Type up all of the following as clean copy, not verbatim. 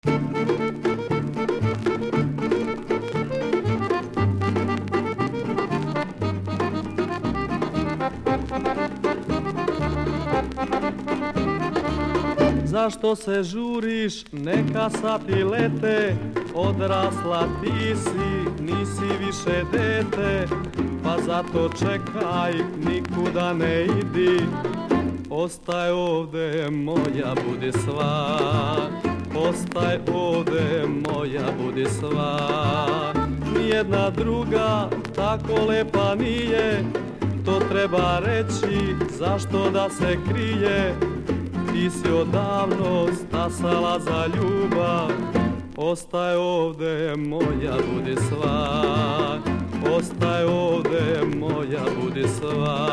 Zašto se žuriš, neka sati lete, odrasla ti si, nisi više dete, pa zato čekaj, nikuda ne idi, ostaj ovde moja, budi sva, ostaj ovde moja, budi sva. Nijedna druga tako lepa nije, to treba reći, zašto da se krije. Ti si odavno stasala za ljubav, ostaj ovde moja, budi sva, ostaj ovde moja, budi sva.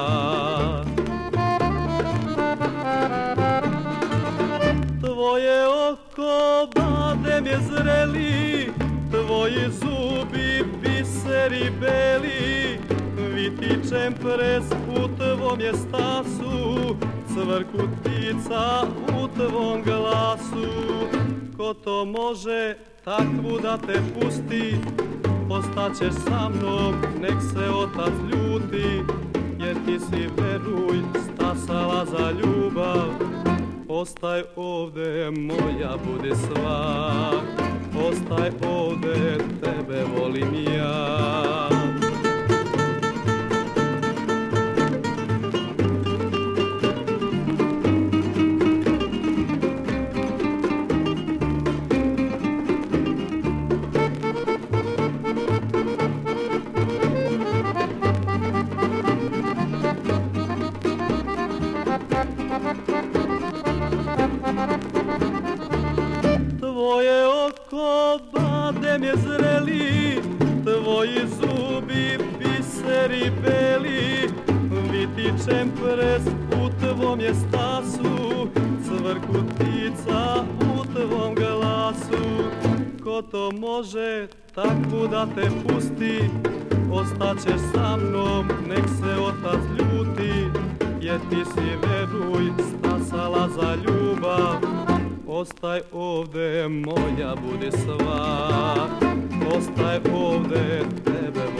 Tvoje oko badem je zreli, tvoji zubi biseri beli, vitičem pres u tvom je stasu, cvrkutica u tvom glasu. Ko to može takvu da te pusti, ostaćeš sa mnom, nek se otac ljuti, jer ti si, veruj, stasala za ljubav. Ostaj ovde moja, budi sva, ostaj ovde, tebe volim ja. Tvoje oko badem je zreli, tvoji zubi biseri beli, vitičem pres u tvom je stasu, cvrkutica u tvom glasu. Ko to može takvu da te pusti, ostaćeš sa mnom, nek se otac ljuti, jer ti si, veruj, stasala za ljubav. Ostaj ovde moja, budi sva, ostaj ovde, tebe